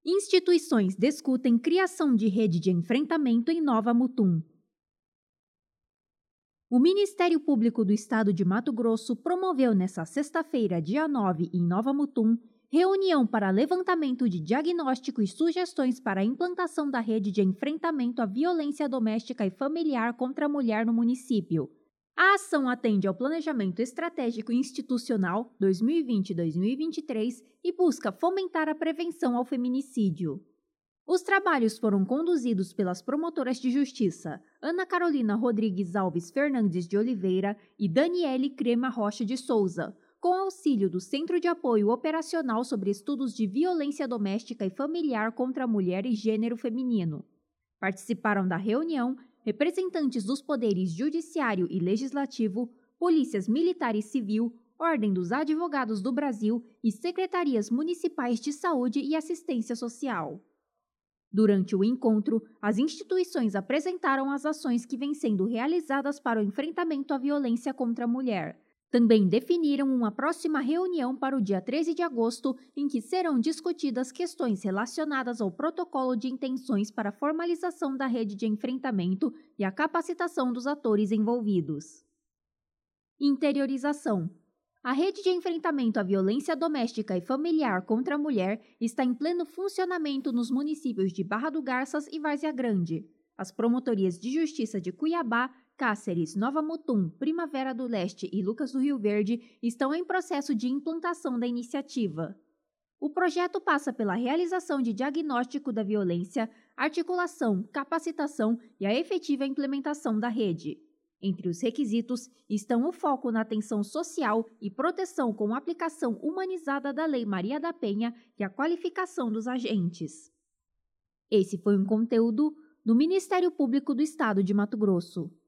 Instituições discutem criação de rede de enfrentamento em Nova Mutum. O Ministério Público do Estado de Mato Grosso promoveu nesta sexta-feira, dia 9, em Nova Mutum, reunião para levantamento de diagnóstico e sugestões para a implantação da rede de enfrentamento à violência doméstica e familiar contra a mulher no município. A ação atende ao Planejamento Estratégico Institucional 2020-2023 e busca fomentar a prevenção ao feminicídio. Os trabalhos foram conduzidos pelas promotoras de justiça Ana Carolina Rodrigues Alves Fernandes de Oliveira e Daniele Crema Rocha de Souza, com auxílio do Centro de Apoio Operacional sobre Estudos de Violência Doméstica e Familiar contra a Mulher e Gênero Feminino. Participaram da reunião representantes dos poderes judiciário e legislativo, polícias militar e civil, Ordem dos Advogados do Brasil e secretarias municipais de saúde e assistência social. Durante o encontro, as instituições apresentaram as ações que vêm sendo realizadas para o enfrentamento à violência contra a mulher. Também definiram uma próxima reunião para o dia 13 de agosto, em que serão discutidas questões relacionadas ao protocolo de intenções para a formalização da rede de enfrentamento e a capacitação dos atores envolvidos. Interiorização. A rede de enfrentamento à violência doméstica e familiar contra a mulher está em pleno funcionamento nos municípios de Barra do Garças e Várzea Grande. As promotorias de justiça de Cuiabá, Cáceres, Nova Mutum, Primavera do Leste e Lucas do Rio Verde estão em processo de implantação da iniciativa. O projeto passa pela realização de diagnóstico da violência, articulação, capacitação e a efetiva implementação da rede. Entre os requisitos estão o foco na atenção social e proteção com aplicação humanizada da Lei Maria da Penha e a qualificação dos agentes. Esse foi um conteúdo do Ministério Público do Estado de Mato Grosso.